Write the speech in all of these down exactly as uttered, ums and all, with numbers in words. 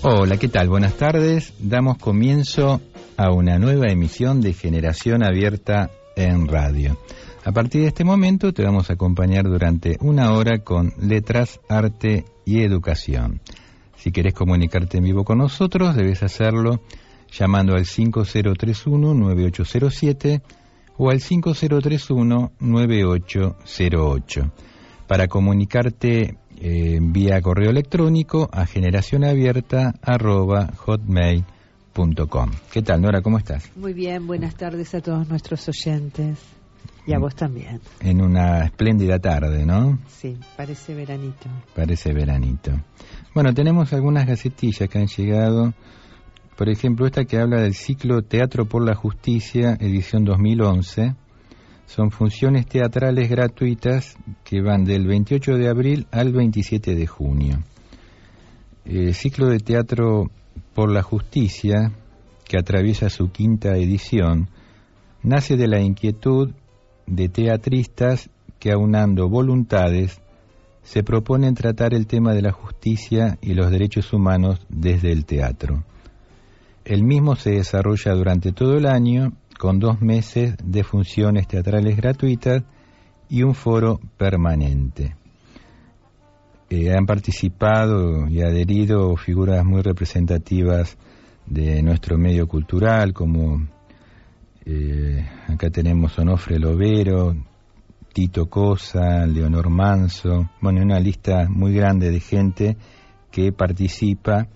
Hola, ¿qué tal? Buenas tardes. Damos comienzo a una nueva emisión de Generación Abierta en Radio. A partir de este momento te vamos a acompañar durante una hora con letras, arte y educación. Si querés comunicarte en vivo con nosotros, debes hacerlo llamando al cinco cero tres uno nueve ocho cero siete o al cinco cero tres uno nueve ocho cero ocho. Para comunicarte eh, vía correo electrónico a generacionabierta arroba hotmail punto com. ¿Qué tal, Nora? ¿Cómo estás? Muy bien, buenas tardes a todos nuestros oyentes y a vos también. En una espléndida tarde, ¿no? Sí, parece veranito. Parece veranito. Bueno, tenemos algunas gacetillas que han llegado. Por ejemplo, esta que habla del ciclo Teatro por la Justicia, edición dos mil once. Son funciones teatrales gratuitas que van del veintiocho de abril al veintisiete de junio. El ciclo de Teatro por la Justicia, que atraviesa su quinta edición, nace de la inquietud de teatristas que, aunando voluntades, se proponen tratar el tema de la justicia y los derechos humanos desde el teatro. El mismo se desarrolla durante todo el año, con dos meses de funciones teatrales gratuitas y un foro permanente. Eh, han participado y adherido figuras muy representativas de nuestro medio cultural, como eh, acá tenemos Onofre Lovero, Tito Cosa, Leonor Manso, bueno, una lista muy grande de gente que participa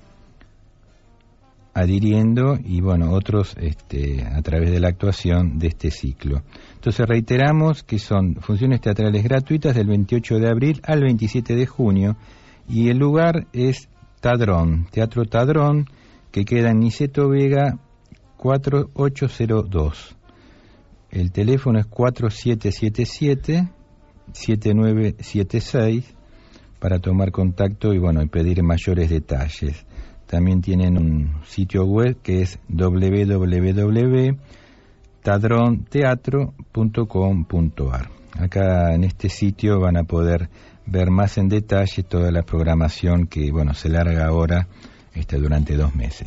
adhiriendo y bueno, otros este, a través de la actuación de este ciclo. Entonces reiteramos que son funciones teatrales gratuitas del veintiocho de abril al veintisiete de junio y el lugar es Tadrón, Teatro Tadrón, que queda en Niceto Vega cuatro ocho cero dos. El teléfono es cuatro siete siete siete siete nueve siete seis para tomar contacto y bueno, y pedir mayores detalles. También tienen un sitio web que es doble u doble u doble u punto tadron teatro punto com punto a r. Acá en este sitio van a poder ver más en detalle toda la programación que bueno se larga ahora este, durante dos meses.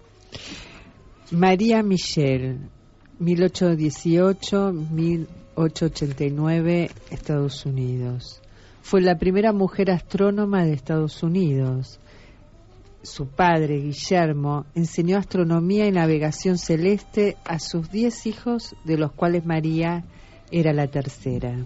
María Michel, mil ochocientos dieciocho a mil ochocientos ochenta y nueve, Estados Unidos. Fue la primera mujer astrónoma de Estados Unidos. Su padre, Guillermo, enseñó astronomía y navegación celeste a sus diez hijos, de los cuales María era la tercera.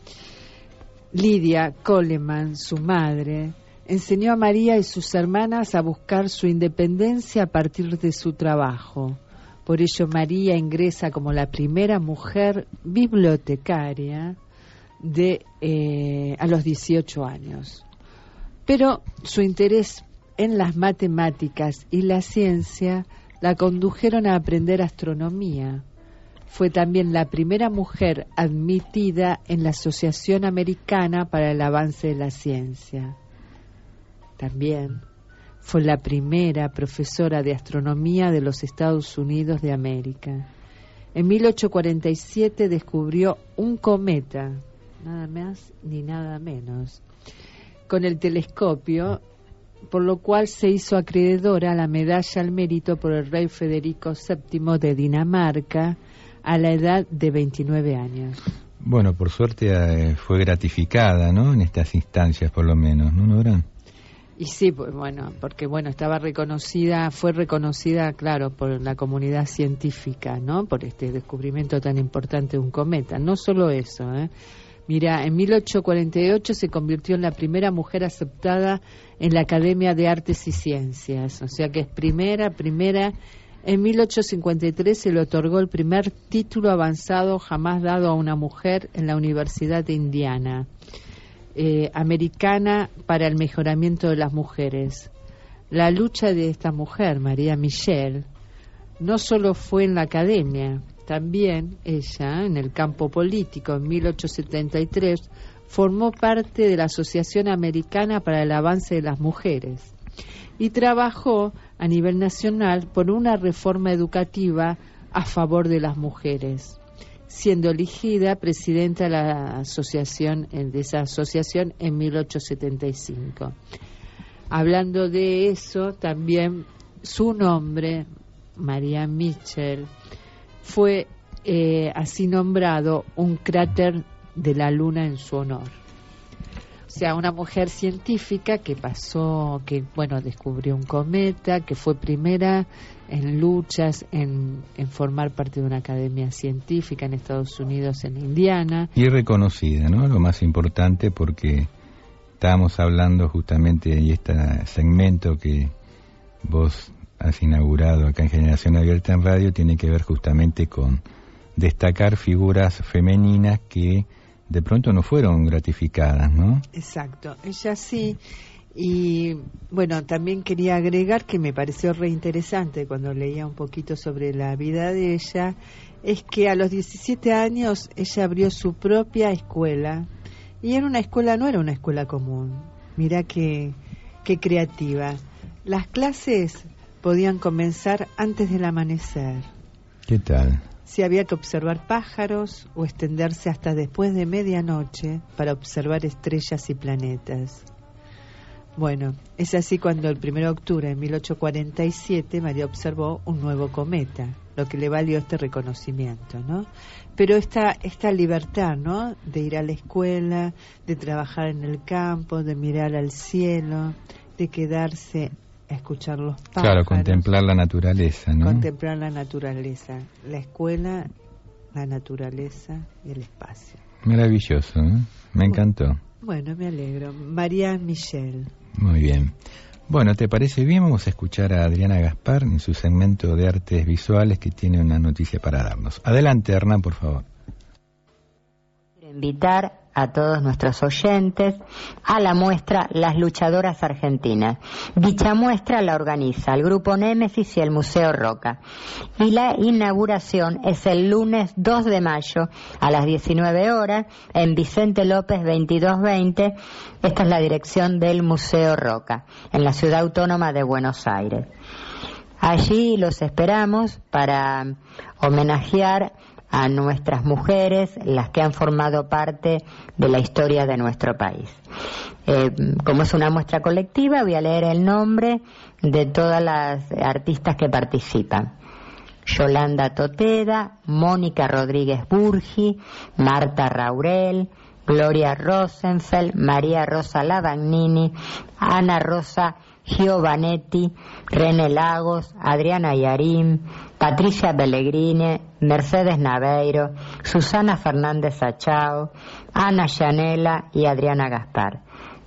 Lidia Coleman, su madre, enseñó a María y sus hermanas a buscar su independencia a partir de su trabajo. Por ello, María ingresa como la primera mujer bibliotecaria de, eh, a los dieciocho años. Pero su interés en las matemáticas y la ciencia la condujeron a aprender astronomía. Fue también la primera mujer admitida en la Asociación Americana para el Avance de la Ciencia. También fue la primera profesora de astronomía de los Estados Unidos de América. En mil ochocientos cuarenta y siete descubrió un cometa, nada más ni nada menos, con el telescopio, por lo cual se hizo acreedora a la medalla al mérito por el rey Federico séptimo de Dinamarca a la edad de veintinueve años. Bueno, por suerte eh, fue gratificada, ¿no? En estas instancias, por lo menos, ¿no, Nora? Y sí, pues bueno, porque bueno, estaba reconocida, fue reconocida, claro, por la comunidad científica, ¿no? Por este descubrimiento tan importante de un cometa. No solo eso, ¿eh? Mira, en mil ochocientos cuarenta y ocho se convirtió en la primera mujer aceptada en la Academia de Artes y Ciencias, o sea que es primera, primera. En mil ochocientos cincuenta y tres se le otorgó el primer título avanzado jamás dado a una mujer en la Universidad de Indiana, eh, americana para el mejoramiento de las mujeres. La lucha de esta mujer, María Michel, no solo fue en la academia, también ella, en el campo político. En mil ochocientos setenta y tres formó parte de la Asociación Americana para el Avance de las Mujeres y trabajó a nivel nacional por una reforma educativa a favor de las mujeres, siendo elegida presidenta de la asociación de esa asociación en mil ochocientos setenta y cinco. hablando de eso, también su nombre, María Mitchell, fue eh, así nombrado un cráter de la Luna en su honor. O sea, una mujer científica que pasó, que bueno, descubrió un cometa, que fue primera en luchas, en, en formar parte de una academia científica en Estados Unidos, en Indiana. Y reconocida, ¿no? Lo más importante, porque estábamos hablando justamente de este segmento que vos has inaugurado acá en Generación Abierta en Radio, tiene que ver justamente con destacar figuras femeninas que de pronto no fueron gratificadas, ¿no? Exacto, ella sí. Y bueno, también quería agregar que me pareció re interesante cuando leía un poquito sobre la vida de ella, es que a los diecisiete años ella abrió su propia escuela, y era una escuela, no era una escuela común. Mirá qué, qué creativa. Las clases podían comenzar antes del amanecer. ¿Qué tal? Si había que observar pájaros o extenderse hasta después de medianoche para observar estrellas y planetas. Bueno, es así cuando el primero de octubre de mil ochocientos cuarenta y siete María observó un nuevo cometa, lo que le valió este reconocimiento, ¿no? Pero esta, esta libertad, ¿no?, de ir a la escuela, de trabajar en el campo, de mirar al cielo, de quedarse a escuchar los pájaros. Claro, contemplar la naturaleza, ¿no? Contemplar la naturaleza, la escuela, la naturaleza y el espacio. Maravilloso, ¿eh? Me encantó. Bueno, me alegro. María Mitchell. Muy bien. Bueno, ¿te parece bien? Vamos a escuchar a Adriana Gaspar en su segmento de artes visuales, que tiene una noticia para darnos. Adelante, Hernán, por favor. Quiero invitar a todos nuestros oyentes a la muestra Las Luchadoras Argentinas. Dicha muestra la organiza el Grupo Némesis y el Museo Roca. Y la inauguración es el lunes dos de mayo a las diecinueve horas en Vicente López veintidós veinte. Esta es la dirección del Museo Roca, en la Ciudad Autónoma de Buenos Aires. Allí los esperamos para homenajear a nuestras mujeres, las que han formado parte de la historia de nuestro país. Eh, como es una muestra colectiva, voy a leer el nombre de todas las artistas que participan. Yolanda Toteda, Mónica Rodríguez Burgi, Marta Raurel, Gloria Rosenfeld, María Rosa Lavagnini, Ana Rosa Giovanetti, René Lagos, Adriana Yarín, Patricia Pellegrini, Mercedes Naveiro, Susana Fernández Achao, Ana Llanela y Adriana Gaspar.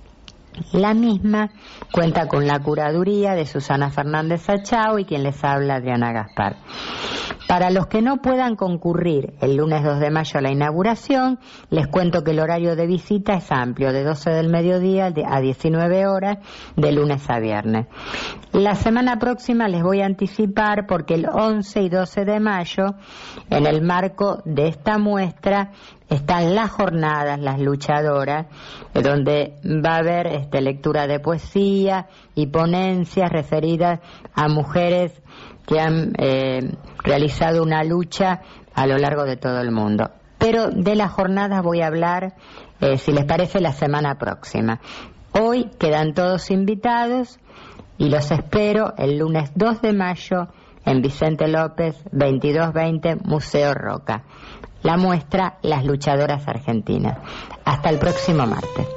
La misma cuenta con la curaduría de Susana Fernández Achao y quien les habla, Adriana Gaspar. Para los que no puedan concurrir el lunes dos de mayo a la inauguración, les cuento que el horario de visita es amplio, de doce del mediodía a diecinueve horas, de lunes a viernes. La semana próxima les voy a anticipar, porque el once y doce de mayo, en el marco de esta muestra, están las jornadas, las luchadoras, donde va a haber este, lectura de poesía y ponencias referidas a mujeres que han eh, realizado una lucha a lo largo de todo el mundo. Pero de las jornadas voy a hablar, eh, si les parece, la semana próxima. Hoy quedan todos invitados y los espero el lunes dos de mayo en Vicente López veintidós veinte, Museo Roca. La muestra Las Luchadoras Argentinas. Hasta el próximo martes.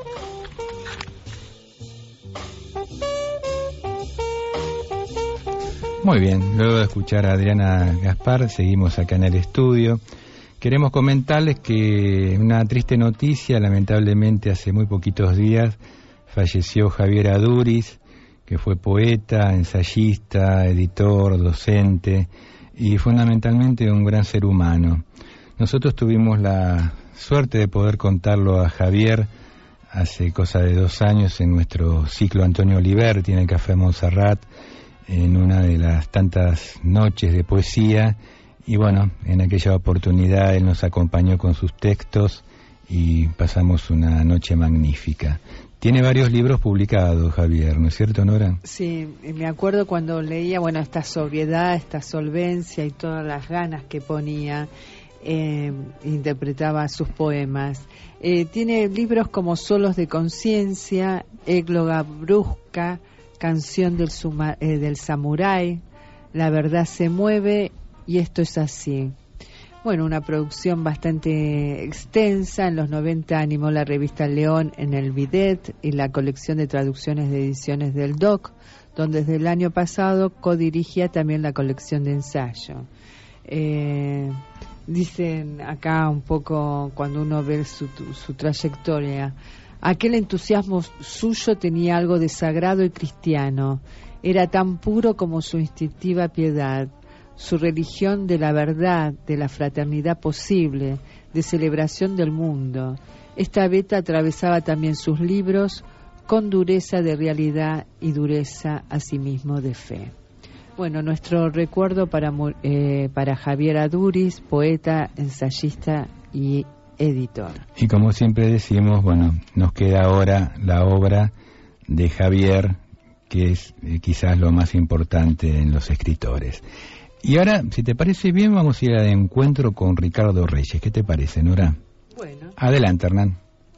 Muy bien, luego de escuchar a Adriana Gaspar, seguimos acá en el estudio. Queremos comentarles que una triste noticia, lamentablemente hace muy poquitos días falleció Javier Aduriz, que fue poeta, ensayista, editor, docente y fundamentalmente un gran ser humano. Nosotros tuvimos la suerte de poder contarlo a Javier hace cosa de dos años en nuestro ciclo Antonio Oliverti en el Café Montserrat, en una de las tantas noches de poesía, y bueno, en aquella oportunidad él nos acompañó con sus textos y pasamos una noche magnífica. Tiene varios libros publicados, Javier, ¿no es cierto, Nora? Sí, me acuerdo cuando leía, bueno, esta sobriedad, esta solvencia y todas las ganas que ponía, eh, interpretaba sus poemas. Eh, tiene libros como Solos de Conciencia, Égloga Brusca, Canción del, suma, eh, del Samurái, La verdad se mueve y esto es así. Bueno, una producción bastante extensa. En los noventa animó la revista León en el Bidet y la colección de traducciones de ediciones del D O C, donde desde el año pasado codirigía también la colección de ensayo. Eh, dicen acá un poco, cuando uno ve su, su trayectoria, aquel entusiasmo suyo tenía algo de sagrado y cristiano. Era tan puro como su instintiva piedad, su religión de la verdad, de la fraternidad posible, de celebración del mundo. Esta veta atravesaba también sus libros con dureza de realidad y dureza asimismo de fe. Bueno, nuestro recuerdo para, eh, para Javier Aduriz, poeta, ensayista y editor. Y como siempre decimos, bueno, nos queda ahora la obra de Javier, que es eh, quizás lo más importante en los escritores. Y ahora, si te parece bien, vamos a ir al encuentro con Ricardo Reyes. ¿Qué te parece, Nora? Bueno. Adelante, Hernán.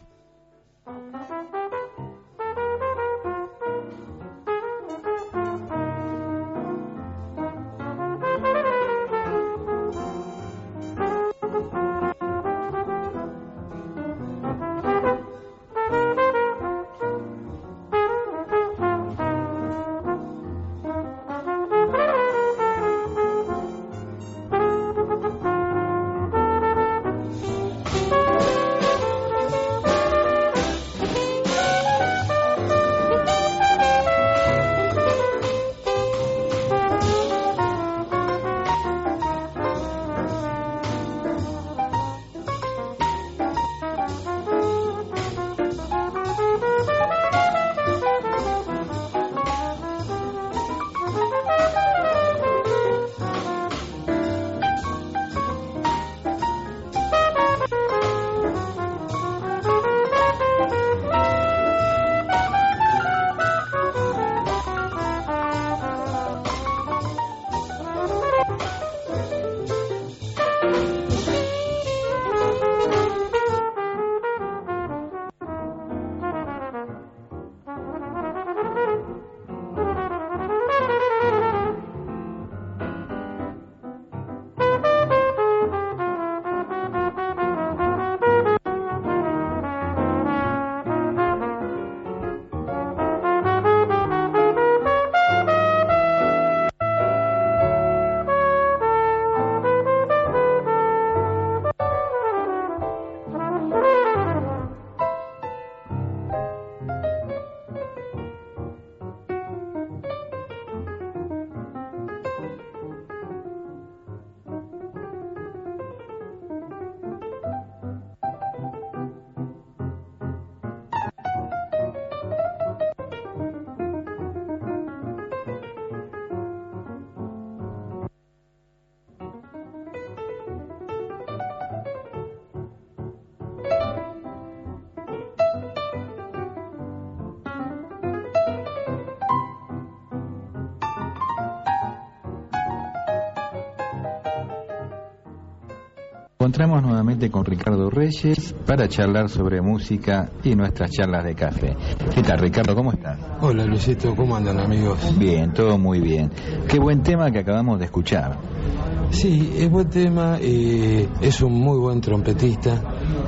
Encontramos nuevamente con Ricardo Reyes para charlar sobre música y nuestras charlas de café. ¿Qué tal, Ricardo? ¿Cómo estás? Hola, Luisito. ¿Cómo andan, amigos? Bien, todo muy bien. Qué buen tema que acabamos de escuchar. Sí, es buen tema, eh, es un muy buen trompetista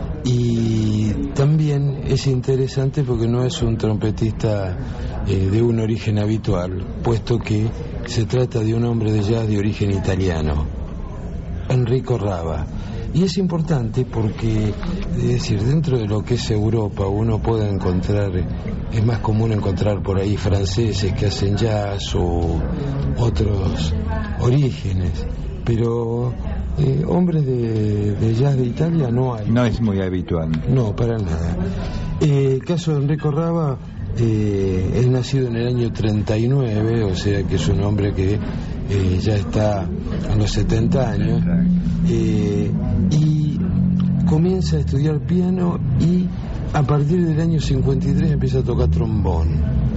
y también es interesante porque no es un trompetista eh, de un origen habitual, puesto que se trata de un hombre de jazz de origen italiano, Enrico Rava. Y es importante porque, es decir, dentro de lo que es Europa uno puede encontrar, es más común encontrar por ahí franceses que hacen jazz o otros orígenes, pero eh, hombres de, de jazz de Italia no hay. No es muy habitual. No, para nada. Eh, el caso de Enrico Rava, eh, es nacido en el año treinta y nueve, o sea que es un hombre que eh, ya está a los setenta años, eh, y comienza a estudiar piano y a partir del año cincuenta y tres empieza a tocar trombón,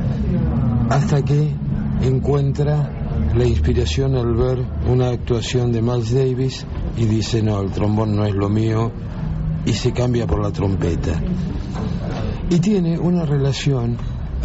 hasta que encuentra la inspiración al ver una actuación de Miles Davis y dice: no, el trombón no es lo mío, y se cambia por la trompeta. Y tiene una relación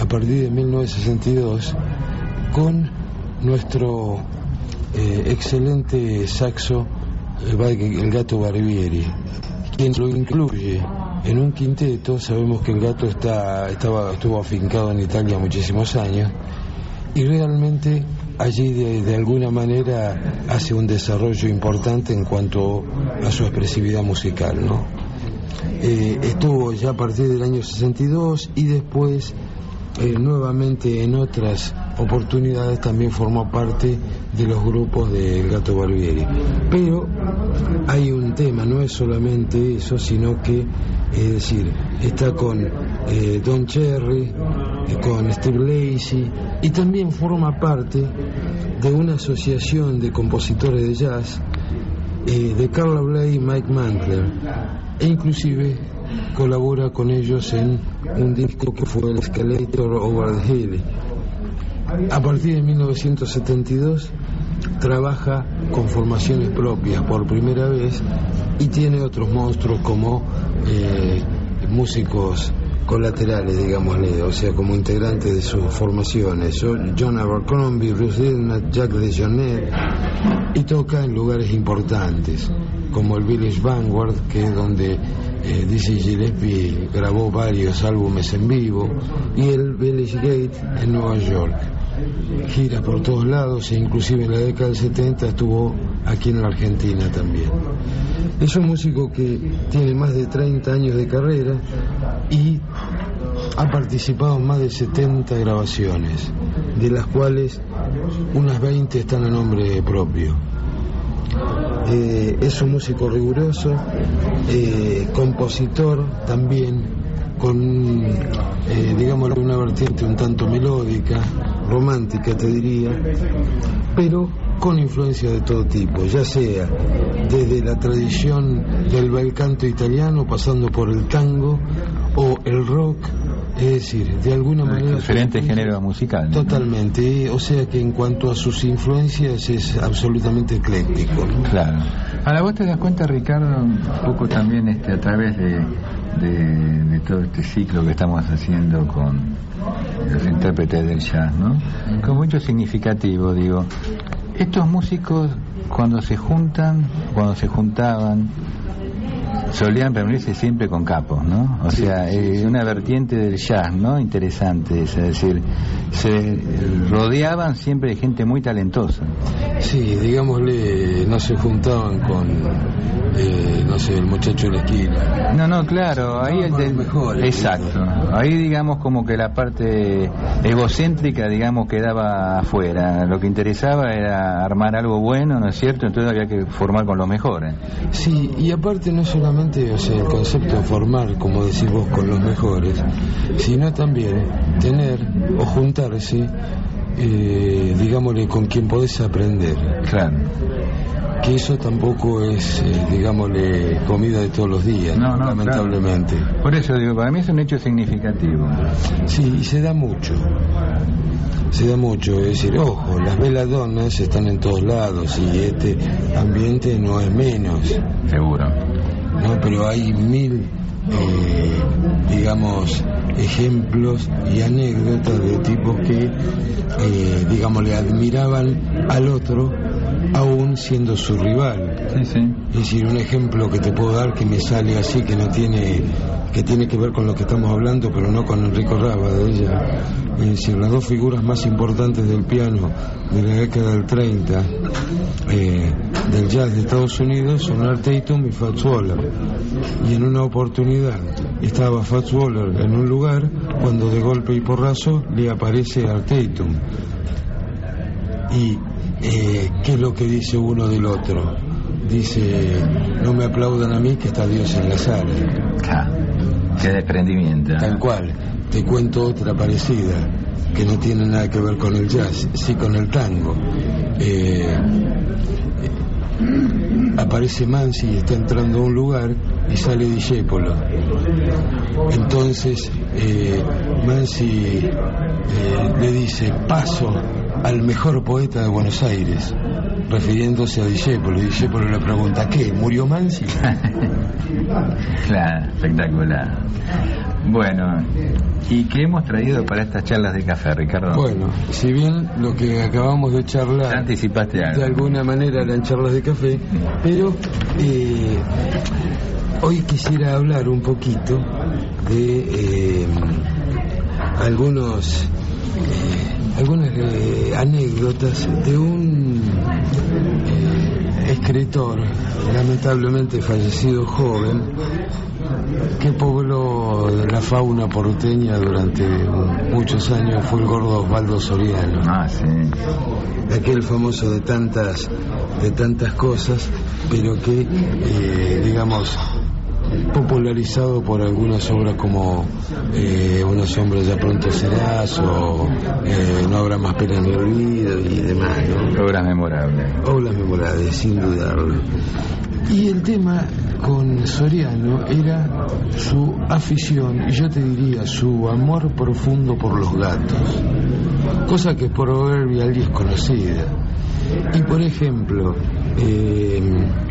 a partir de mil novecientos sesenta y dos con nuestro eh, excelente saxo, el Gato Barbieri, quien lo incluye en un quinteto. Sabemos que el Gato está, estaba, estuvo afincado en Italia muchísimos años y realmente allí de, de alguna manera hace un desarrollo importante en cuanto a su expresividad musical, ¿no? Eh, estuvo ya a partir del año sesenta y dos y después eh, nuevamente en otras oportunidades también formó parte de los grupos del Gato Barbieri. Pero hay un tema, no es solamente eso, sino que, es decir, está con eh, Don Cherry, eh, con Steve Lacy, y también forma parte de una asociación de compositores de jazz eh, de Carla Bley y Mike Mantler, e inclusive colabora con ellos en un disco que fue el Escalator Over the Hill. A partir de mil novecientos setenta y dos trabaja con formaciones propias por primera vez y tiene otros monstruos como eh, músicos colaterales, digámosle, o sea, como integrantes de sus formaciones. John Abercrombie, Bruce Dillon, Jack DeJohnette, y toca en lugares importantes como el Village Vanguard, que es donde eh, Dizzy Gillespie grabó varios álbumes en vivo, y el Village Gate en Nueva York. Gira por todos lados e inclusive en la década del setenta estuvo aquí en la Argentina también. Es un músico que tiene más de treinta años de carrera y ha participado en más de setenta grabaciones, de las cuales unas veinte están a nombre propio. Eh, es un músico riguroso, eh, compositor también, con, eh, digamos, una vertiente un tanto melódica, romántica te diría, pero con influencia de todo tipo, ya sea desde la tradición del bel canto italiano, pasando por el tango o el rock, es decir, de alguna manera... Diferentes géneros musicales. Totalmente, o sea que en cuanto a sus influencias es absolutamente ecléctico, ¿no? Claro. Ahora vos te das cuenta, Ricardo, un poco también este, a través de, de, de todo este ciclo que estamos haciendo con los intérpretes del jazz, ¿no? Con mucho significativo, digo, estos músicos cuando se juntan, cuando se juntaban, solían reunirse siempre con capos, ¿no? O sea, eh, una vertiente del jazz, ¿no? Interesante, es decir, se rodeaban siempre de gente muy talentosa. Sí, digámosle, no se juntaban con, eh, no sé, el muchacho de la esquina. No, no, claro, ahí el del... mejor. Exacto, ahí digamos como que la parte egocéntrica, digamos, quedaba afuera. Lo que interesaba era armar algo bueno, ¿no es cierto? Entonces había que formar con los mejores. Sí, y aparte no solamente, o sea, el concepto de formar, como decís vos, con los mejores, sino también tener o juntarse, eh, digámosle, con quien podés aprender. Claro. Que eso tampoco es, eh, digámosle, comida de todos los días, no, no, lamentablemente. Claro. Por eso digo, para mí es un hecho significativo. Sí, y se da mucho. Se da mucho, es decir, ojo, las beladonas están en todos lados y este ambiente no es menos. Seguro. No, pero hay mil, eh, digamos, ejemplos y anécdotas de tipos que, eh, digamos, le admiraban al otro aún siendo su rival. Sí, sí. Es decir, un ejemplo que te puedo dar que me sale así, que no tiene, que tiene que ver con lo que estamos hablando, pero no con Enrico Raba, de ella. Es decir, las dos figuras más importantes del piano de la década del treinta, eh, del jazz de Estados Unidos, son Art Tatum y Fats Waller. Y en una oportunidad estaba Fats Waller en un lugar cuando de golpe y porrazo le aparece Art Tatum. Y eh, ¿qué es lo que dice uno del otro? Dice, no me aplaudan a mí, que está Dios en la sala. Ah, qué desprendimiento. Tal cual. Te cuento otra parecida, que no tiene nada que ver con el jazz, sí con el tango. Eh, aparece Mansi y está entrando a un lugar y sale Discépolo. Entonces eh, Mansi eh, le dice, paso al mejor poeta de Buenos Aires, refiriéndose a Discépolo. Y Discépolo le pregunta, ¿qué? ¿Murió Mansi? Claro, espectacular. Bueno, ¿y qué hemos traído para estas charlas de café, Ricardo? Bueno, si bien lo que acabamos de charlar, ya anticipaste algo. De alguna manera eran charlas de café, pero eh, hoy quisiera hablar un poquito de eh, algunos eh, algunas eh, anécdotas de un eh, escritor lamentablemente fallecido joven que pobló la fauna porteña durante muchos años. Fue el gordo Osvaldo Soriano. Ah, sí. Aquel famoso de tantas de tantas cosas, pero que eh, digamos popularizado por algunas obras como eh, Una sombra ya pronto serás o eh, No habrá más pena ni olvido y demás, ¿no? Obras memorables. Obras memorables, sin dudarlo. Y el tema con Soriano era su afición, y yo te diría su amor profundo por los gatos, cosa que por proverbial y es conocida. Y por ejemplo, eh,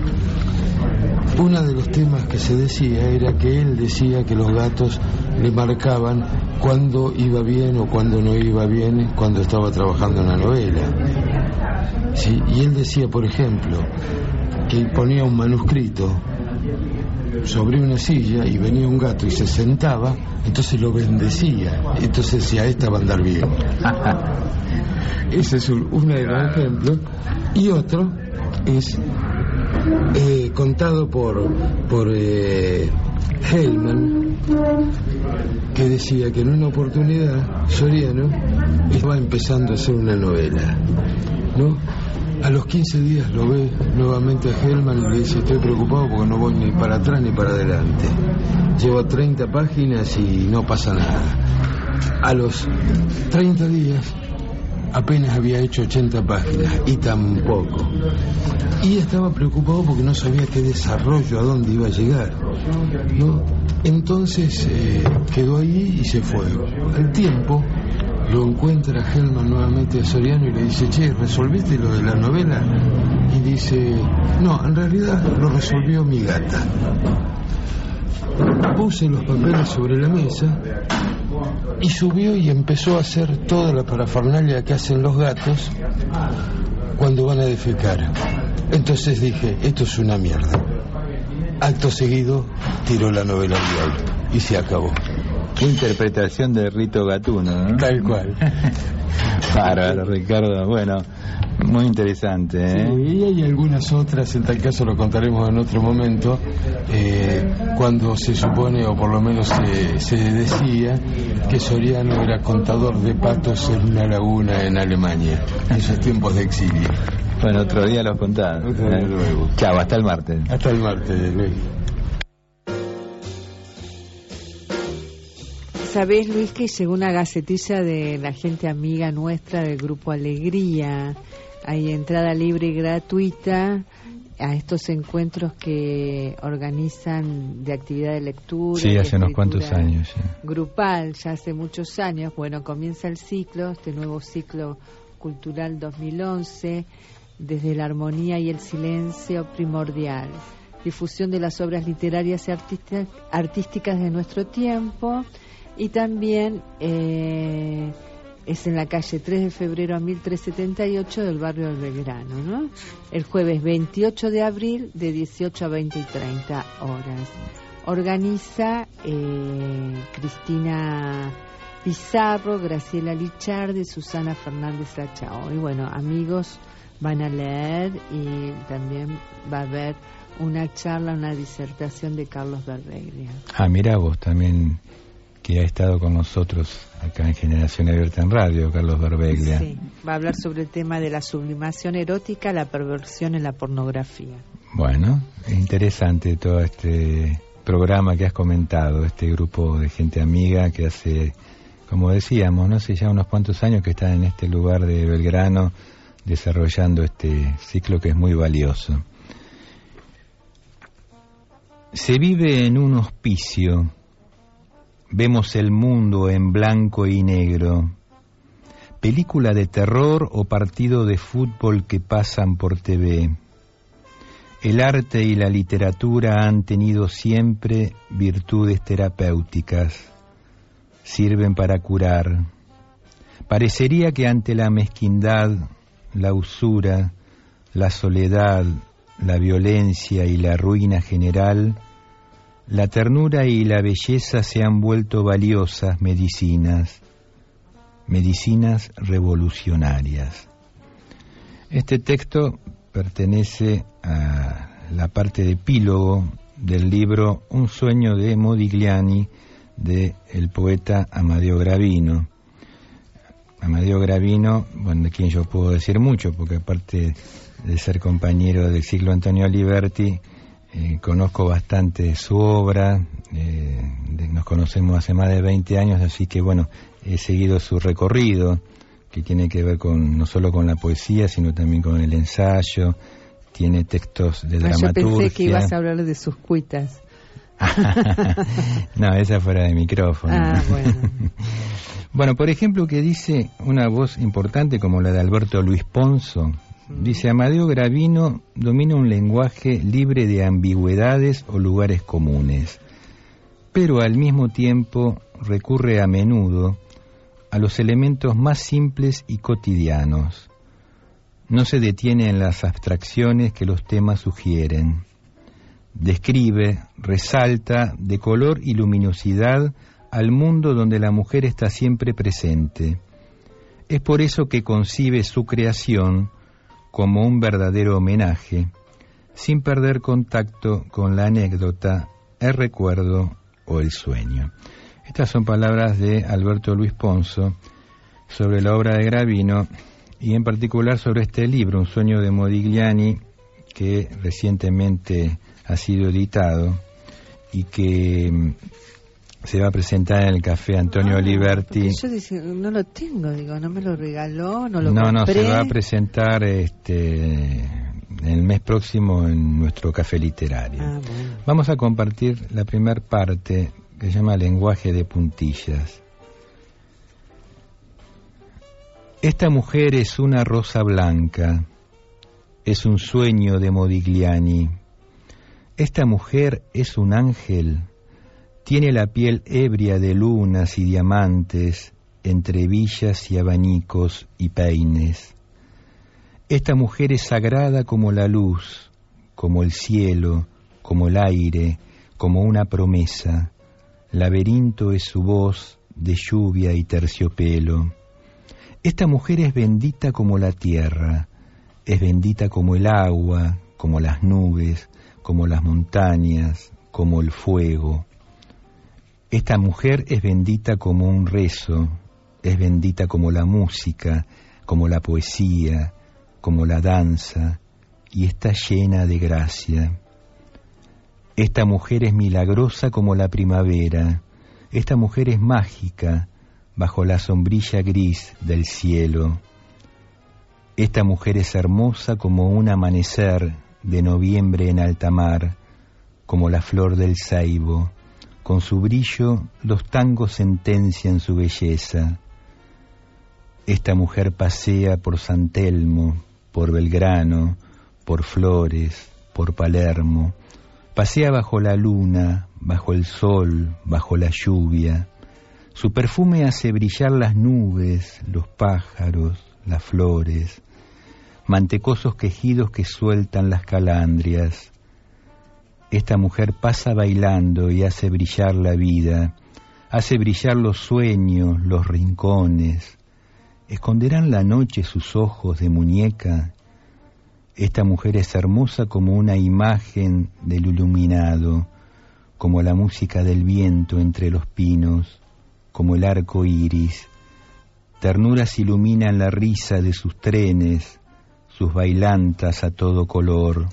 uno de los temas que se decía era que él decía que los gatos le marcaban cuando iba bien o cuando no iba bien cuando estaba trabajando en la novela. ¿Sí? Y él decía, por ejemplo, que ponía un manuscrito sobre una silla y venía un gato y se sentaba, entonces lo bendecía, entonces decía, esta va a andar bien. Ese es un, uno de los ejemplos. Y otro es eh, contado por por eh, Hellman, que decía que en una oportunidad Soriano estaba empezando a hacer una novela, ¿no? A los quince días lo ve nuevamente a Hellman y le dice, estoy preocupado porque no voy ni para atrás ni para adelante. Llevo treinta páginas y no pasa nada. A los treinta días apenas había hecho ochenta páginas y tampoco. Y estaba preocupado porque no sabía qué desarrollo, a dónde iba a llegar, ¿no? Entonces eh, quedó ahí y se fue. Al tiempo lo encuentra Hellman nuevamente a Soriano y le dice, che, ¿resolviste lo de la novela? Y dice, no, en realidad lo resolvió mi gata. Puse los papeles sobre la mesa y subió y empezó a hacer toda la parafernalia que hacen los gatos cuando van a defecar. Entonces dije, esto es una mierda. Acto seguido tiró la novela al diablo y se acabó. Qué interpretación de Rito Gatuno, ¿no? Tal cual. Bárbaro, Ricardo. Bueno, muy interesante, ¿eh? Sí, y hay algunas otras, en tal caso lo contaremos en otro momento, eh, cuando se supone, o por lo menos se, se decía, que Soriano era contador de patos en una laguna en Alemania, en esos tiempos de exilio. Bueno, otro día lo contás. Otro día luego. Chao, hasta el martes. Hasta el martes, Luis. ¿Sabés, Luis, que llegó una gacetilla de la gente amiga nuestra del Grupo Alegría? Hay entrada libre y gratuita a estos encuentros que organizan de actividad de lectura. Sí, hace unos cuantos años. Sí. Grupal, ya hace muchos años. Bueno, comienza el ciclo, este nuevo ciclo cultural dos mil once, desde la armonía y el silencio primordial. Difusión de las obras literarias y artísticas, artísticas de nuestro tiempo. Y también eh, es en la calle tres de febrero a mil trescientos setenta y ocho del barrio del Belgrano, ¿no? El jueves veintiocho de abril de dieciocho a veinte y treinta horas. Organiza eh, Cristina Pizarro, Graciela Lichardi, Susana Fernández Lachao. Y bueno, amigos van a leer y también va a haber una charla, una disertación de Carlos Verbeglia. Ah, mira vos también, que ha estado con nosotros acá en Generación Abierta en Radio, Carlos Verbeglia. Sí, va a hablar sobre el tema de la sublimación erótica, la perversión en la pornografía. Bueno, es interesante todo este programa que has comentado, este grupo de gente amiga que hace, como decíamos, no sé, ya unos cuantos años que están en este lugar de Belgrano desarrollando este ciclo que es muy valioso. Se vive en un hospicio. Vemos el mundo en blanco y negro. Película de terror o partido de fútbol que pasan por T V. El arte y la literatura han tenido siempre virtudes terapéuticas. sirven para curar. Parecería que ante la mezquindad, la usura, la soledad, la violencia y la ruina general, la ternura y la belleza se han vuelto valiosas medicinas, medicinas revolucionarias. Este texto pertenece a la parte de epílogo del libro Un sueño de Modigliani, de el poeta Amadeo Gravino. Amadeo Gravino, bueno, de quien yo puedo decir mucho, porque aparte de ser compañero del ciclo Antonio Aliberti, eh, conozco bastante su obra, eh, de, nos conocemos hace más de veinte años, así que bueno, he seguido su recorrido, que tiene que ver con no solo con la poesía, sino también con el ensayo. Tiene textos de ah, dramaturgia. Yo pensé que ibas a hablar de sus cuitas. No, esa fuera de micrófono. Ah, bueno. Bueno, por ejemplo, que dice una voz importante como la de Alberto Luis Ponzo, mm. dice: Amadeo Gravino domina un lenguaje libre de ambigüedades o lugares comunes, pero al mismo tiempo recurre a menudo a los elementos más simples y cotidianos. No se detiene en las abstracciones que los temas sugieren. Describe, resalta de color y luminosidad al mundo donde la mujer está siempre presente. Es por eso que concibe su creación como un verdadero homenaje, sin perder contacto con la anécdota, el recuerdo o el sueño. Estas son palabras de Alberto Luis Ponzo sobre la obra de Gravino, y en particular sobre este libro, Un sueño de Modigliani, que recientemente ha sido editado y que se va a presentar en el Café Antonio ah, Aliberti. Yo dije, no lo tengo, digo, no me lo regaló, no lo no, compré. No, se va a presentar este el mes próximo en nuestro Café Literario. Ah, bueno. Vamos a compartir la primera parte, que se llama Lenguaje de puntillas. Esta mujer es una rosa blanca, es un sueño de Modigliani. Esta mujer es un ángel, tiene la piel ebria de lunas y diamantes, entre villas y abanicos y peines. Esta mujer es sagrada como la luz, como el cielo, como el aire, como una promesa. Laberinto es su voz de lluvia y terciopelo. Esta mujer es bendita como la tierra, es bendita como el agua, como las nubes, como las montañas, como el fuego. Esta mujer es bendita como un rezo, es bendita como la música, como la poesía, como la danza, y está llena de gracia. Esta mujer es milagrosa como la primavera, esta mujer es mágica, bajo la sombrilla gris del cielo. Esta mujer es hermosa como un amanecer de noviembre en alta mar, como la flor del ceibo. Con su brillo los tangos sentencian su belleza. Esta mujer pasea por San Telmo, por Belgrano, por Flores, por Palermo. Pasea bajo la luna, bajo el sol, bajo la lluvia. Su perfume hace brillar las nubes, los pájaros, las flores, mantecosos quejidos que sueltan las calandrias. Esta mujer pasa bailando y hace brillar la vida, hace brillar los sueños, los rincones. ¿Esconderán la noche sus ojos de muñeca? Esta mujer es hermosa como una imagen del iluminado, como la música del viento entre los pinos, como el arco iris. Ternuras iluminan la risa de sus trenes, sus bailantas a todo color.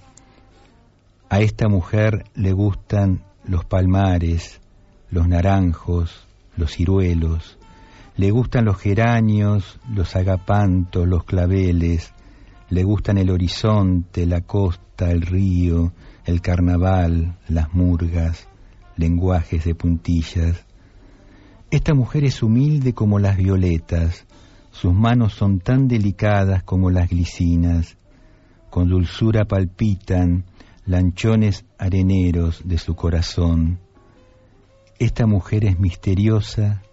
A esta mujer le gustan los palmares, los naranjos, los ciruelos. Le gustan los geranios, los agapantos, los claveles. Le gustan el horizonte, la costa, el río, el carnaval, las murgas, lenguajes de puntillas. Esta mujer es humilde como las violetas, sus manos son tan delicadas como las glicinas, con dulzura palpitan lanchones areneros de su corazón. Esta mujer es misteriosa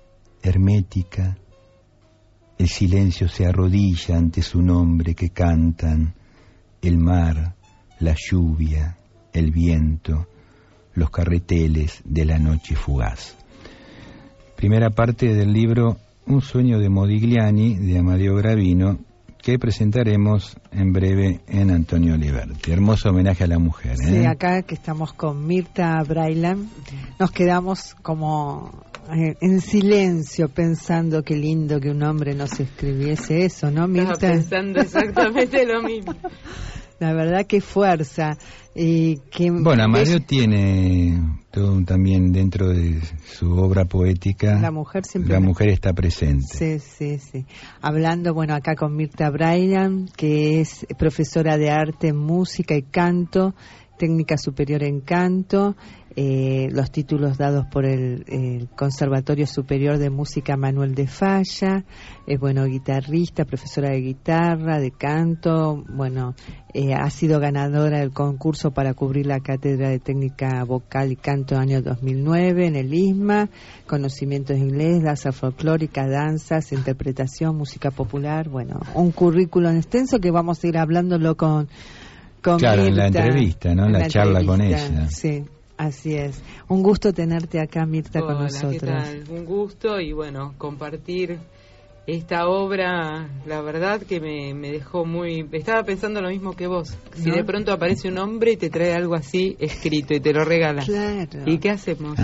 hermética, el silencio se arrodilla ante su nombre que cantan el mar, la lluvia, el viento, los carreteles de la noche fugaz. Primera parte del libro Un sueño de Modigliani, de Amadeo Gravino, que presentaremos en breve en Antonio Oliverti. Hermoso homenaje a la mujer, ¿eh? Sí, acá que estamos con Mirta Brailan, nos quedamos como eh, en silencio pensando qué lindo que un hombre nos escribiese eso, ¿no, Mirta? Estaba pensando exactamente lo mismo. La verdad, qué fuerza. Y que bueno, Amadeo es... tiene todo también dentro de su obra poética. La mujer siempre. La mujer está presente. Sí, sí, sí. Hablando, bueno, acá con Mirta Brailan, que es profesora de arte, música y canto, técnica superior en canto. Eh, los títulos dados por el, el Conservatorio Superior de Música Manuel de Falla, es bueno, guitarrista, profesora de guitarra, de canto, bueno, eh, ha sido ganadora del concurso para cubrir la cátedra de técnica vocal y canto año dos mil nueve en el ISMA, conocimientos de inglés, danza folclórica, danzas, interpretación, música popular, bueno, un currículum extenso que vamos a ir hablándolo con, con claro, Mirta, en la entrevista, ¿no? La, la charla con ella. Sí. Así es. Un gusto tenerte acá, Mirta, Hola, con nosotros. ¿qué tal? Un gusto y bueno, compartir esta obra, la verdad que me, me dejó muy... Estaba pensando lo mismo que vos. Si ¿no? De pronto aparece un hombre y te trae algo así escrito y te lo regala. Claro. ¿Y qué hacemos?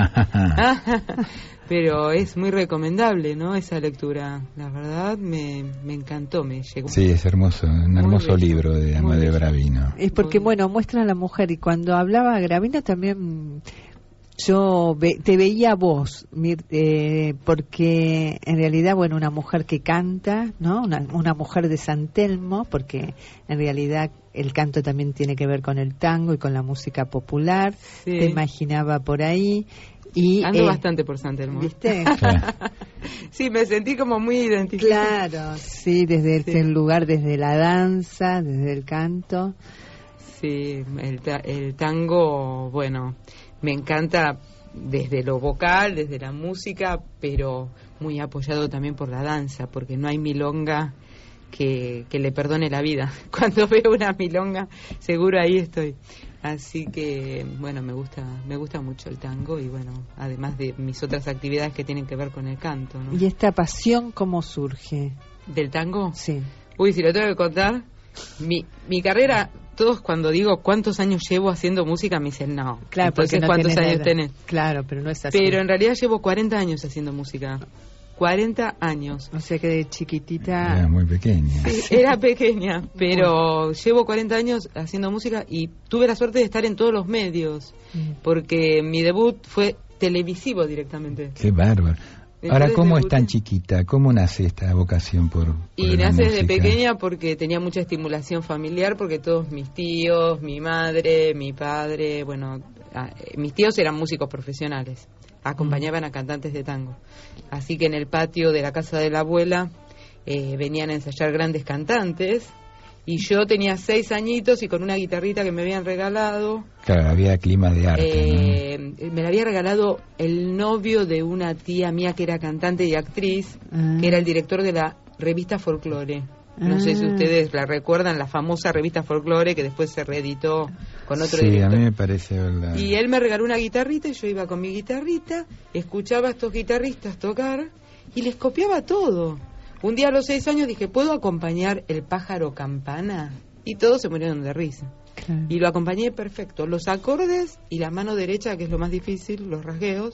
Pero es muy recomendable, ¿no? Esa lectura. La verdad me, me encantó, me llegó. Sí, es hermoso, un hermoso bello, libro de Amadeo Gravino. Es porque, bueno, muestra a la mujer y cuando hablaba Gravino también... Yo ve, te veía vos, Mir, eh, porque en realidad, bueno, una mujer que canta, ¿no? Una, una mujer de San Telmo, porque en realidad el canto también tiene que ver con el tango y con la música popular. Sí. Te imaginaba por ahí. Y, Ando eh, bastante por San Telmo. ¿Viste? Sí, me sentí como muy identificada. Claro, sí, desde sí. el lugar, desde la danza, desde el canto. Sí, el, ta- el tango, bueno... Me encanta desde lo vocal, desde la música, pero muy apoyado también por la danza, porque no hay milonga que, que le perdone la vida. Cuando veo una milonga, seguro ahí estoy. Así que, bueno, me gusta me gusta mucho el tango y, bueno, además de mis otras actividades que tienen que ver con el canto, ¿no? ¿Y esta pasión cómo surge? ¿Del tango? Sí. Uy, si lo tengo que contar, mi, mi carrera... Todos cuando digo cuántos años llevo haciendo música me dicen no. Claro, entonces no cuántos tenés años nada. tenés. Claro, pero no es así. Pero en realidad llevo cuarenta años haciendo música. cuarenta años. O sea que de chiquitita... Era muy pequeña. Sí, era pequeña, pero bueno. Llevo cuarenta años haciendo música y tuve la suerte de estar en todos los medios, mm. porque mi debut fue televisivo directamente. Qué bárbaro. Ahora, ¿cómo es tan chiquita? ¿Cómo nace esta vocación por, por Y la nace música? Desde pequeña porque tenía mucha estimulación familiar, porque todos mis tíos, mi madre, mi padre, bueno, ah, mis tíos eran músicos profesionales, acompañaban a cantantes de tango. Así que en el patio de la casa de la abuela eh, venían a ensayar grandes cantantes. Y yo tenía seis añitos y con una guitarrita que me habían regalado... Claro, había clima de arte, eh, ¿no? Me la había regalado el novio de una tía mía que era cantante y actriz, ah. que era el director de la revista Folklore. No ah. sé si ustedes la recuerdan, la famosa revista Folklore que después se reeditó con otro sí, director. Sí, a mí me parece verdad. Y él me regaló una guitarrita y yo iba con mi guitarrita, escuchaba a estos guitarristas tocar y les copiaba todo. Un día a los seis años dije, ¿puedo acompañar el pájaro campana? Y todos se murieron de risa. Claro. Y lo acompañé perfecto. Los acordes y la mano derecha, que es lo más difícil, los rasgueos.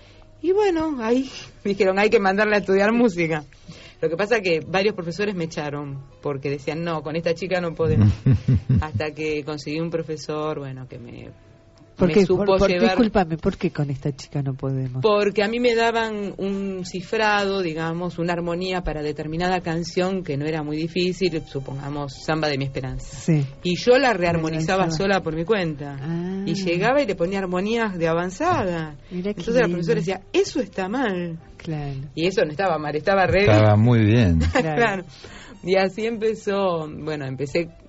Y bueno, ahí me dijeron, hay que mandarle a estudiar música. Lo que pasa es que varios profesores me echaron, porque decían, no, con esta chica no podemos. Hasta que conseguí un profesor, bueno, que me... ¿Por qué? Supo por, por, llevar... Discúlpame, ¿por qué con esta chica no podemos? Porque a mí me daban un cifrado, digamos, una armonía para determinada canción que no era muy difícil, supongamos Samba de mi Esperanza. Sí. Y yo la rearmonizaba sola por mi cuenta. Ah. Y llegaba y le ponía armonías de avanzada. Mira Entonces la profesora decía, eso está mal. Claro. Y eso no estaba mal, estaba re Estaba muy bien. Claro. Y así empezó, bueno, empecé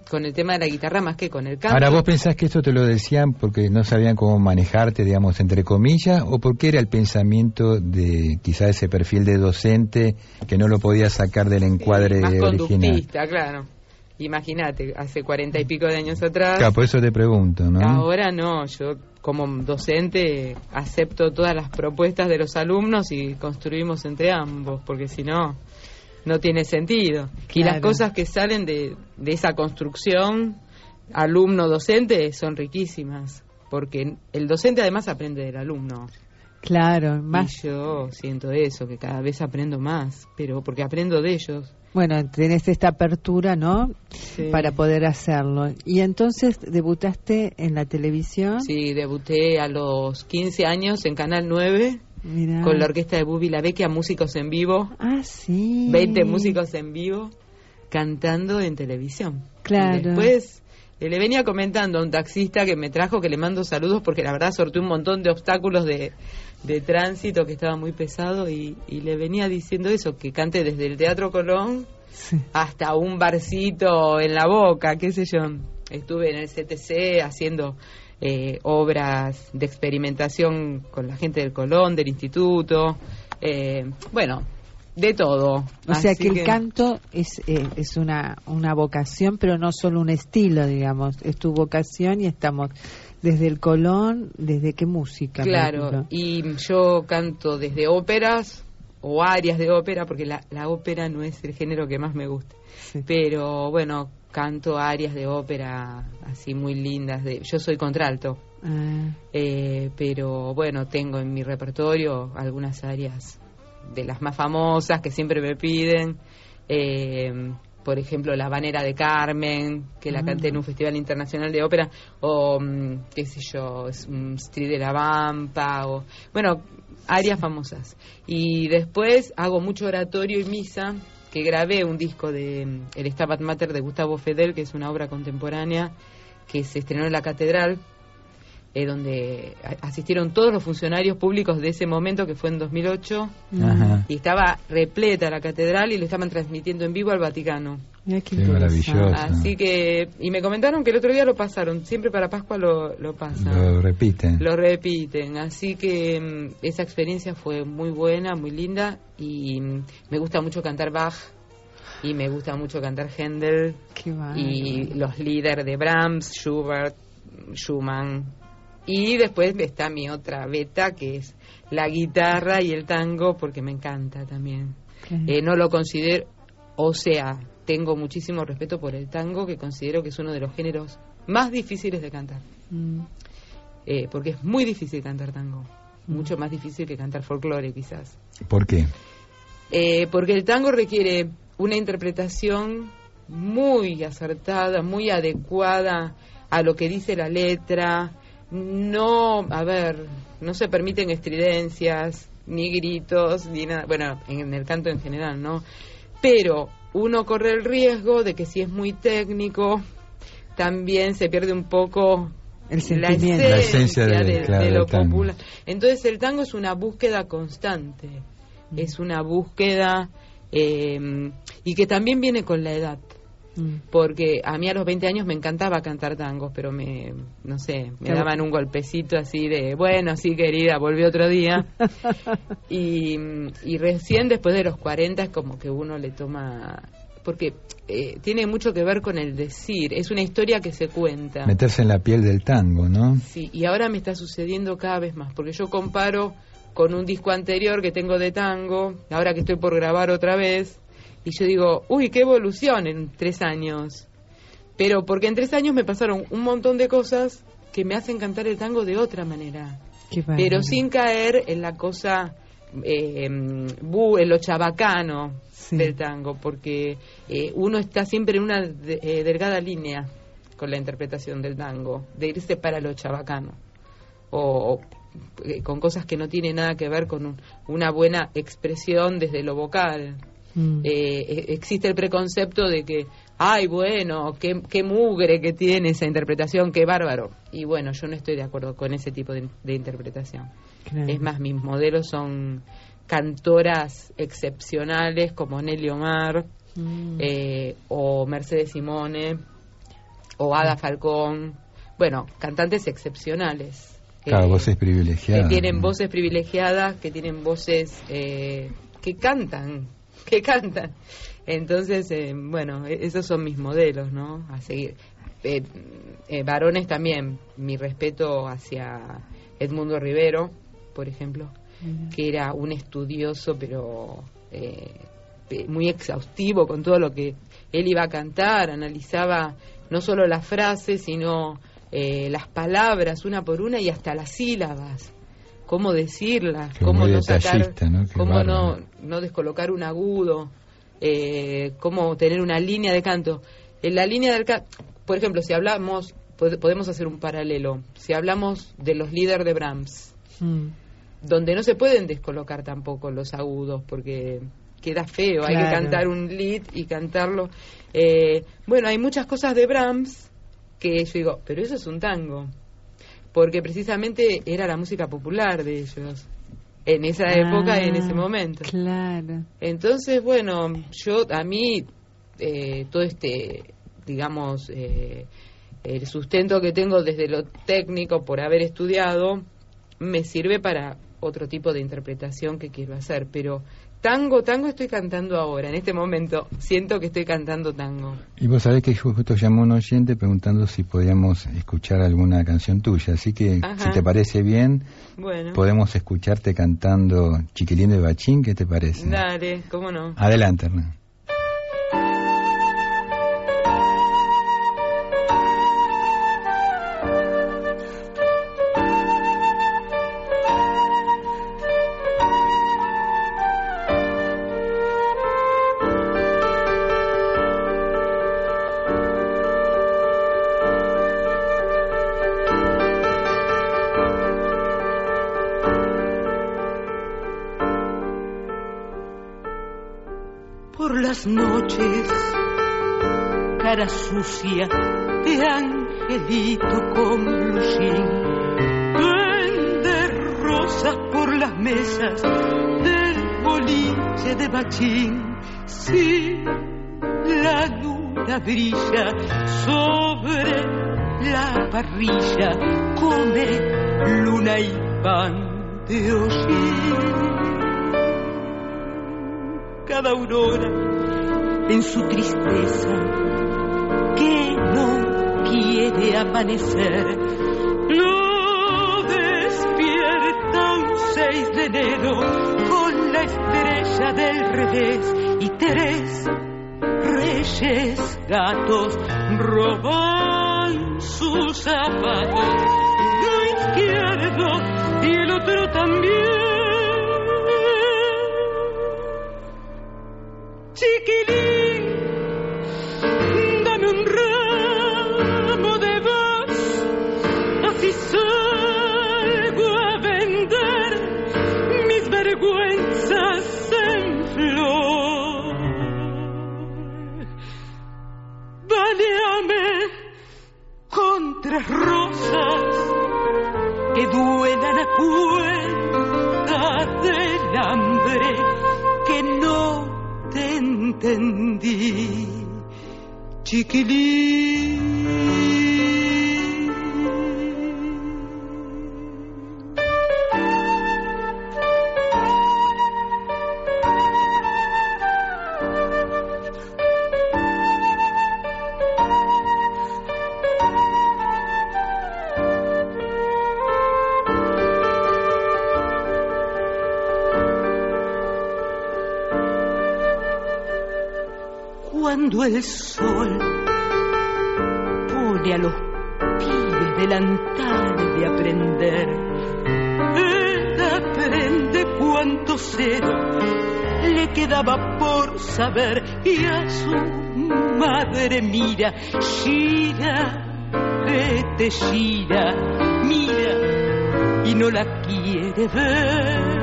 con el tema de la guitarra más que con el canto. Ahora, ¿vos pensás que esto te lo decían porque no sabían cómo manejarte, digamos, entre comillas, o porque era el pensamiento de quizá ese perfil de docente que no lo podía sacar del encuadre sí, más original? conductista, claro. Imagínate, hace cuarenta y pico de años atrás. Claro, por eso te pregunto, ¿no? Ahora no, yo como docente acepto todas las propuestas de los alumnos y construimos entre ambos, porque si no, no tiene sentido. Claro. Y las cosas que salen de, de esa construcción alumno-docente son riquísimas, porque el docente además aprende del alumno. Claro, más. Y yo siento eso, que cada vez aprendo más, pero porque aprendo de ellos. Bueno, tenés esta apertura, ¿no? Sí. Para poder hacerlo. ¿Y entonces debutaste en la televisión? Sí, debuté a los quince años en Canal nueve. Mirá. Con la orquesta de Bubi La Vecchia, músicos en vivo. Ah, sí. veinte músicos en vivo cantando en televisión. Claro. Y después eh, le venía comentando a un taxista que me trajo, que le mando saludos porque la verdad sorteé un montón de obstáculos de, de tránsito que estaba muy pesado y, y le venía diciendo eso, que cante desde el Teatro Colón sí. hasta un barcito en La Boca, qué sé yo. Estuve en el C T C haciendo eh, obras de experimentación con la gente del Colón, del instituto, eh, bueno, de todo. O sea que, que el canto es eh, es una una vocación, pero no solo un estilo, digamos, es tu vocación y estamos desde el Colón, ¿desde qué música? Claro, y yo canto desde óperas o arias de ópera, porque la, la ópera no es el género que más me gusta, sí. pero bueno, canto arias de ópera así muy lindas. De, yo soy contralto, ah. eh, pero bueno, tengo en mi repertorio algunas arias de las más famosas que siempre me piden. Eh, por ejemplo, La Habanera de Carmen, que la ah. canté en un festival internacional de ópera, o qué sé yo, um, Street de la Vampa, o bueno, arias famosas. Y después hago mucho oratorio y misa, que grabé un disco de El Stabat Mater de Gustavo Fedel, que es una obra contemporánea que se estrenó en la Catedral, eh, donde asistieron todos los funcionarios públicos de ese momento, que fue en dos mil ocho, Ajá. y estaba repleta la Catedral y lo estaban transmitiendo en vivo al Vaticano. Mira qué qué maravilloso. Así que, y me comentaron que el otro día lo pasaron, siempre para Pascua lo, lo pasan. Lo repiten. Lo repiten, así que esa experiencia fue muy buena, muy linda, y me gusta mucho cantar Bach, y me gusta mucho cantar Händel, qué y los líderes de Brahms, Schubert, Schumann, y después está mi otra beta, que es la guitarra y el tango, porque me encanta también. Eh, no lo considero, o sea, tengo muchísimo respeto por el tango, que considero que es uno de los géneros más difíciles de cantar. Mm. Eh, porque es muy difícil cantar tango, mm. mucho más difícil que cantar folclore quizás. ¿Por qué? Eh, porque el tango requiere una interpretación muy acertada, muy adecuada a lo que dice la letra. No, a ver, no se permiten estridencias, ni gritos, ni nada, bueno, en el canto en general, ¿no? Pero uno corre el riesgo de que si es muy técnico, también se pierde un poco el la esencia, la esencia de, de, claro, de lo tango. popular. Entonces el tango es una búsqueda constante, mm. es una búsqueda eh, y que también viene con la edad. Porque a mí a los veinte años me encantaba cantar tangos, pero me, no sé, me daban un golpecito así de, bueno, sí querida, volví otro día. y, y recién después de los cuarenta es como que uno le toma, porque eh, tiene mucho que ver con el decir, es una historia que se cuenta. Meterse en la piel del tango, ¿no? Sí, y ahora me está sucediendo cada vez más, porque yo comparo con un disco anterior que tengo de tango, ahora que estoy por grabar otra vez, y yo digo, uy, qué evolución en tres años. Pero porque en tres años me pasaron un montón de cosas que me hacen cantar el tango de otra manera. Qué pero sin caer en la cosa, eh, bu, en lo chabacano sí. del tango. Porque eh, uno está siempre en una de, eh, delgada línea con la interpretación del tango, de irse para lo chabacano. O, o eh, con cosas que no tienen nada que ver con un, una buena expresión desde lo vocal. Mm. Eh, existe el preconcepto de que, ay, bueno, qué, qué mugre que tiene esa interpretación, qué bárbaro. Y bueno, yo no estoy de acuerdo con ese tipo de, de interpretación. Claro. Es más, mis modelos son cantoras excepcionales como Nelly Omar mm. eh, o Mercedes Simone o Ada Falcón, bueno, cantantes excepcionales. Claro, eh, voces privilegiadas. Que tienen ¿no? voces privilegiadas, que tienen voces eh, que cantan, que cantan. Entonces, eh, bueno, esos son mis modelos, ¿no? A seguir. Eh, eh, varones también, mi respeto hacia Edmundo Rivero, por ejemplo, uh-huh. que era un estudioso, pero eh, muy exhaustivo con todo lo que él iba a cantar, analizaba no solo las frases, sino eh, las palabras una por una y hasta las sílabas, cómo decirlas, Qué cómo no sacar, ¿no? cómo no, no descolocar un agudo, eh, cómo tener una línea de canto. En la línea del canto, por ejemplo, si hablamos, pod- podemos hacer un paralelo, si hablamos de los líderes de Brahms, mm. donde no se pueden descolocar tampoco los agudos, porque queda feo, claro. Hay que cantar un lead y cantarlo. Eh, bueno, hay muchas cosas de Brahms que yo digo, pero eso es un tango, porque precisamente era la música popular de ellos, en esa ah, época y en ese momento. Claro. Entonces, bueno, yo, a mí, eh, todo este, digamos, eh, el sustento que tengo desde lo técnico por haber estudiado, me sirve para otro tipo de interpretación que quiero hacer, pero tango, tango estoy cantando ahora, en este momento, siento que estoy cantando tango. Y vos sabés que justo llamó un oyente preguntando si podíamos escuchar alguna canción tuya, así que Ajá. si te parece bien, bueno. podemos escucharte cantando Chiquilín de Bachín, ¿qué te parece? Dale, cómo no. Adelante, Hernán. Noches, cara sucia de angelito con blusín, vende rosas por las mesas del boliche de Bachín. Si la luna brilla sobre la parrilla, come luna y pan de hollín. Cada aurora en su tristeza que no quiere amanecer, no despierta un seis de enero con la estrella del revés y tres reyes gatos roban sus zapatos, uno izquierdo y el otro también. Chiquilín, dame un ramo de voz, así salgo a vender mis vergüenzas en flor. Baleame con tres rosas que duelan a cuenta del hambre que no te entendí, chiquilín. Cuando el sol pone a los pibes delantales de aprender, él aprende cuánto cero le quedaba por saber y a su madre mira, gira, vete gira, mira y no la quiere ver.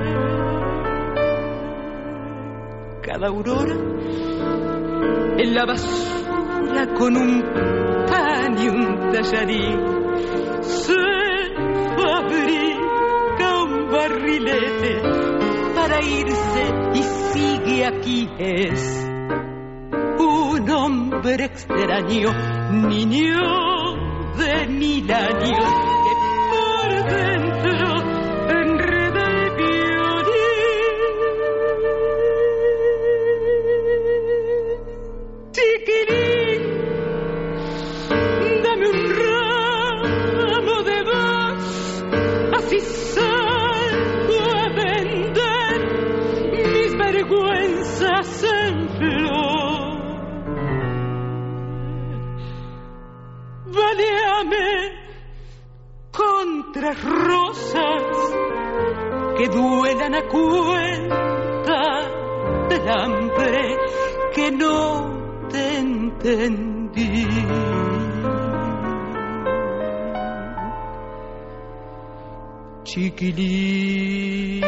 Cada aurora en la basura con un pan y un tallarín se fabrica un barrilete para irse y sigue aquí. Es un hombre extraño niño de mil años que por dentro enreda el violín. Chiquilín, dame un ramo de vas, así salgo a vender mis vergüenzas en flor. Valéame con tres rosas que duelan a cuenta del hambre que no te entendí. Chiquilín,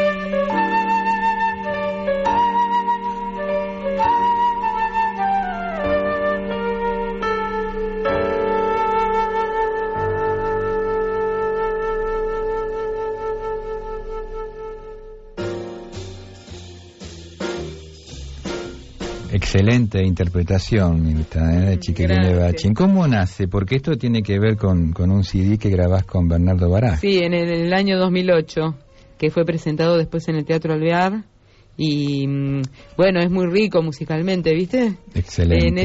excelente interpretación, Mirta, ¿eh? de Chiquilín de Bachín. ¿Cómo nace? Porque esto tiene que ver con, con un C D que grabás con Bernardo Baraj. Sí, en el, en el año dos mil ocho, que fue presentado después en el Teatro Alvear. Y bueno, es muy rico musicalmente, ¿viste? Excelente. En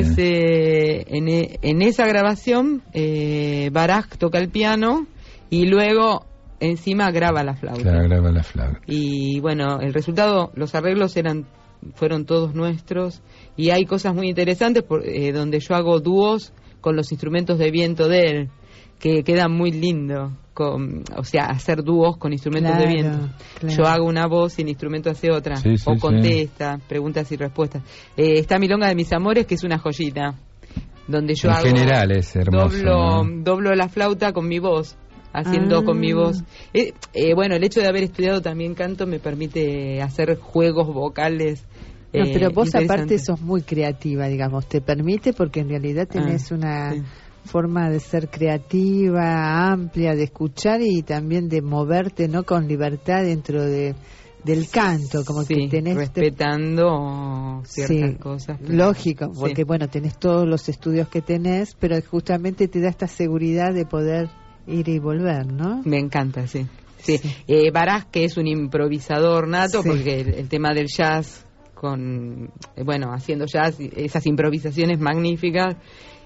ese en, e, en esa grabación, eh, Baraj toca el piano y luego encima graba la flauta. Claro, graba la flauta. Y bueno, el resultado, los arreglos eran fueron todos nuestros y hay cosas muy interesantes por, eh, donde yo hago dúos con los instrumentos de viento de él, que quedan muy lindo. Con, o sea, hacer dúos con instrumentos claro, de viento. Claro. Yo hago una voz y el instrumento hace otra, sí, sí, o contesta, sí. preguntas y respuestas. Eh, está Milonga de mis amores, que es una joyita, donde yo en hago general es hermoso, doblo, ¿no? doblo la flauta con mi voz, haciendo ah. con mi voz. Eh, eh, bueno, el hecho de haber estudiado también canto me permite hacer juegos vocales. No, eh, pero vos aparte interesantes. sos muy creativa, digamos, te permite porque en realidad tenés Ah, una sí. forma de ser creativa, amplia, de escuchar y también de moverte, ¿no? Con libertad dentro de del canto, como sí, que tenés respetando ciertas sí, cosas. Pero, lógico, sí. porque bueno, tenés todos los estudios que tenés, pero justamente te da esta seguridad de poder ir y volver, ¿no? Me encanta, sí. Sí, Sí. Eh, Baraj, que es un improvisador nato, Sí. porque el, el tema del jazz, con, eh, bueno, haciendo jazz, esas improvisaciones magníficas,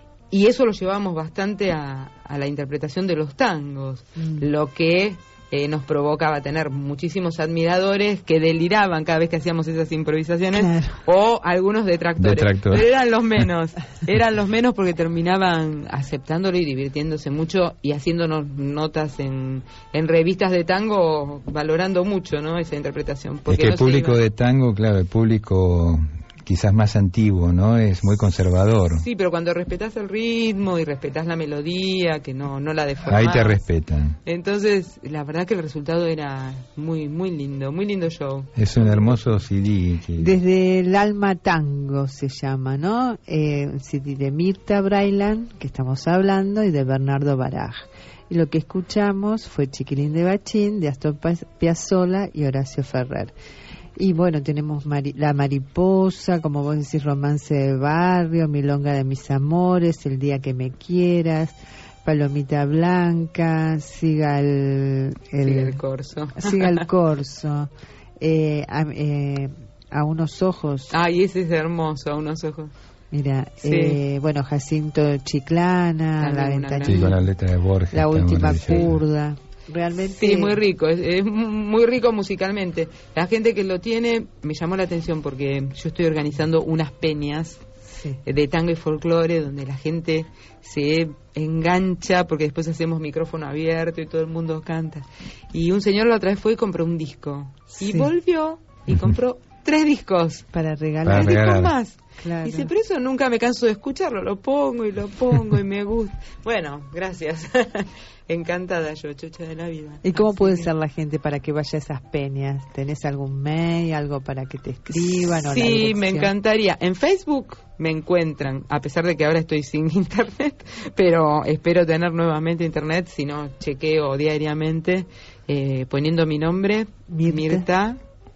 y eso lo llevamos bastante a, a la interpretación de los tangos, Mm. lo que eh, nos provocaba tener muchísimos admiradores que deliraban cada vez que hacíamos esas improvisaciones, Claro. o algunos detractores, Detractores. pero eran los menos, eran los menos porque terminaban aceptándolo y divirtiéndose mucho y haciéndonos notas en, en revistas de tango, valorando mucho, ¿no?, esa interpretación. Es Porque que no el se público iba- de tango, claro, el público quizás más antiguo, ¿no? Es muy conservador. Sí, pero cuando respetás el ritmo y respetás la melodía, que no, no la deformás. Ahí te respetan. Entonces, la verdad que el resultado era muy muy lindo, muy lindo show. Es un hermoso C D. Que... Desde el alma tango se llama, ¿no? Eh, un C D de Mirta Brailan, que estamos hablando, y de Bernardo Baraj. Y lo que escuchamos fue Chiquilín de Bachín, de Astor Piazzolla y Horacio Ferrer. Y bueno, tenemos Mari- La Mariposa, como vos decís, Romance de Barrio, Milonga de mis amores, El día que me quieras, Palomita Blanca, Siga el... el Siga el corso. Siga el corso. Eh, a, eh, a unos ojos. Ay, ese es hermoso, a unos ojos. Mira, Sí. eh, bueno, Jacinto Chiclana, También La una Ventanilla, gran- Sí, con la letra de Borges. La está Última buenísimo. Curda. Realmente. Sí, muy rico, es, es muy rico musicalmente. La gente que lo tiene me llamó la atención porque yo estoy organizando unas peñas Sí. de tango y folclore donde la gente se engancha porque después hacemos micrófono abierto y todo el mundo canta. Y un señor la otra vez fue y compró un disco y Sí. volvió y compró tres discos. Para Para regalar. Tres discos regalar. más. Claro. Dice, pero eso nunca me canso de escucharlo, lo pongo y lo pongo y me gusta. Bueno, gracias. Encantada yo, chocha de la vida. ¿Y cómo Así puede que- ser la gente para que vaya a esas peñas? ¿Tenés algún mail, algo para que te escriban? O la Sí, dirección? me encantaría. En Facebook me encuentran, a pesar de que ahora estoy sin internet, pero espero tener nuevamente internet, si no chequeo diariamente, eh, poniendo mi nombre, Mirta. Mirta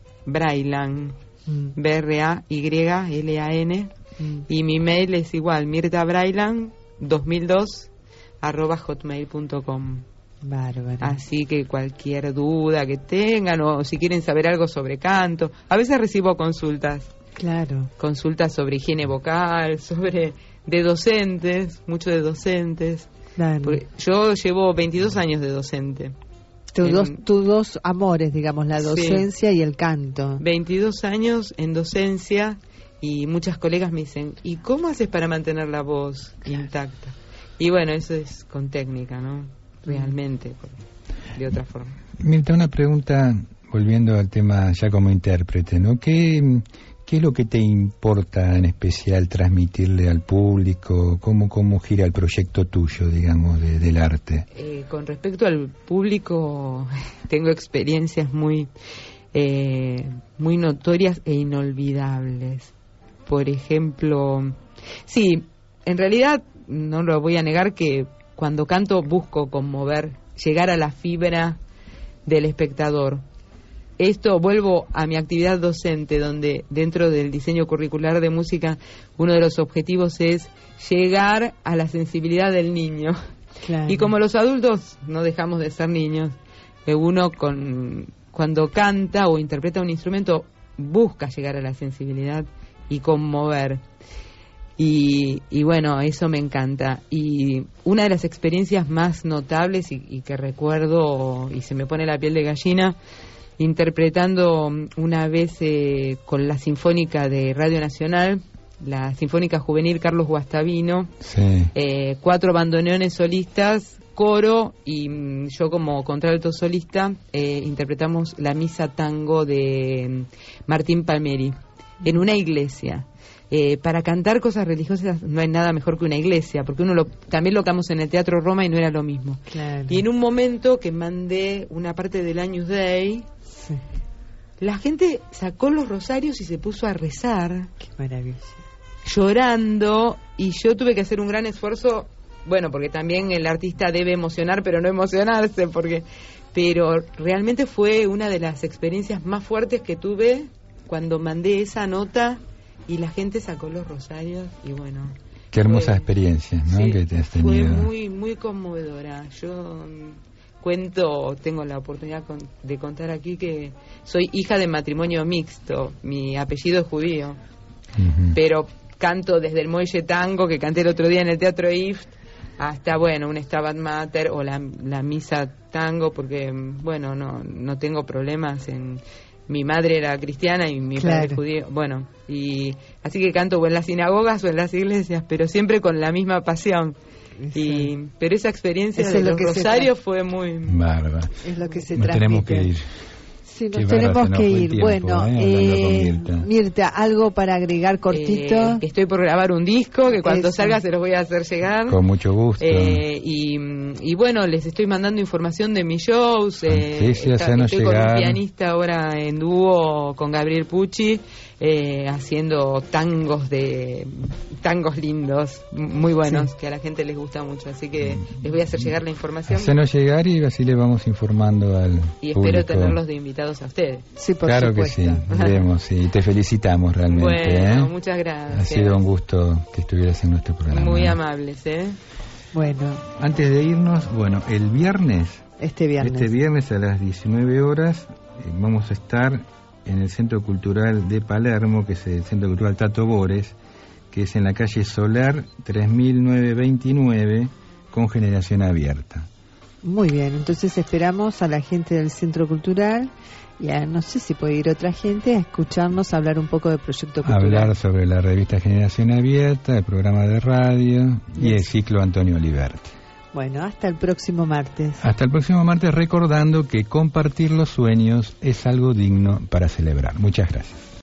Brailan, Mm, B R A Y L A N, mm. y mi mail es igual, mirtabrailan dos mil dos arroba hotmail punto com. Bárbaro. Así que cualquier duda que tengan o si quieren saber algo sobre canto, a veces recibo consultas. Claro. Consultas sobre higiene vocal, sobre de docentes, mucho de docentes. Claro. Porque yo llevo veintidós años de docente. Tus en, dos, tus dos amores, digamos, la docencia sí, y el canto. veintidós años en docencia y muchas colegas me dicen, ¿y cómo haces para mantener la voz claro. intacta? Y bueno, eso es con técnica, ¿no? Realmente, de otra forma. Mirta, una pregunta, volviendo al tema ya como intérprete, ¿no? ¿Qué, qué es lo que te importa en especial transmitirle al público? ¿Cómo, cómo gira el proyecto tuyo, digamos, de, del arte? Eh, con respecto al público, tengo experiencias muy, eh, muy notorias e inolvidables. Por ejemplo, sí, en realidad no lo voy a negar que cuando canto busco conmover, llegar a la fibra del espectador. Esto vuelvo a mi actividad docente, donde dentro del diseño curricular de música uno de los objetivos es llegar a la sensibilidad del niño. Claro. Y como los adultos no dejamos de ser niños, uno con, cuando canta o interpreta un instrumento busca llegar a la sensibilidad y conmover. Y, y bueno, eso me encanta. Y una de las experiencias más notables y, y que recuerdo y se me pone la piel de gallina, interpretando una vez eh, con la Sinfónica de Radio Nacional, la Sinfónica Juvenil Carlos Guastavino, sí. eh, cuatro bandoneones solistas, coro y mm, yo como contralto solista, eh, interpretamos la misa tango de mm, Martín Palmieri en una iglesia. Eh, para cantar cosas religiosas no hay nada mejor que una iglesia, porque uno lo, también lo cantamos en el Teatro Roma y no era lo mismo. Claro. Y en un momento que mandé una parte del Agnus Dei, sí. la gente sacó los rosarios y se puso a rezar. Qué maravilla. Llorando, y yo tuve que hacer un gran esfuerzo, bueno, porque también el artista debe emocionar, pero no emocionarse, porque pero realmente fue una de las experiencias más fuertes que tuve cuando mandé esa nota y la gente sacó los rosarios y bueno. Qué hermosa fue, experiencia, ¿no? Sí, que te has tenido. Fue muy muy conmovedora. Yo cuento, tengo la oportunidad con, de contar aquí que soy hija de matrimonio mixto, mi apellido es judío, uh-huh. pero canto desde el Moille Tango que canté el otro día en el Teatro I F T hasta bueno un Stabat Mater o la, la misa tango, porque bueno no no tengo problemas en. Mi madre era cristiana y mi claro. padre judío, bueno, y así que canto o en las sinagogas o en las iglesias, pero siempre con la misma pasión. Sí. Y pero esa experiencia Eso de es los rosarios fue muy bárbara. Es lo que se nos transmite. Tenemos que ir. Sí, nos Qué tenemos bárbaro, que se nos ir. fue el tiempo, Bueno, ¿eh? eh, Mirta. Mirta, algo para agregar cortito. Eh, estoy por grabar un disco que cuando Eso. salga se los voy a hacer llegar. Con mucho gusto. Eh, y, y bueno, les estoy mandando información de mis shows. Eh, sí, sí, está, hacernos estoy llegar. con un pianista ahora en dúo con Gabriel Pucci, eh, haciendo tangos de tangos lindos, muy buenos, sí. que a la gente les gusta mucho. Así que les voy a hacer llegar la información. Hacernos llegar y así le vamos informando al Y público. espero tenerlos de invitados a ustedes. Sí, por claro supuesto. que sí, iremos, sí. Te felicitamos realmente. Bueno, ¿eh? muchas gracias. Ha sido un gusto que estuvieras en nuestro programa. Muy amables, ¿eh? Bueno. Antes de irnos, bueno, el viernes, este viernes, este viernes a las diecinueve horas eh, vamos a estar en el Centro Cultural de Palermo, que es el Centro Cultural Tato Bores, que es en la calle Solar tres mil novecientos veintinueve, con generación abierta. Muy bien, entonces esperamos a la gente del Centro Cultural y a, no sé si puede ir otra gente a escucharnos hablar un poco del proyecto cultural. Hablar sobre la revista Generación Abierta, el programa de radio y yes. el ciclo Antonio Oliverti. Bueno, hasta el próximo martes. Hasta el próximo martes, recordando que compartir los sueños es algo digno para celebrar. Muchas gracias.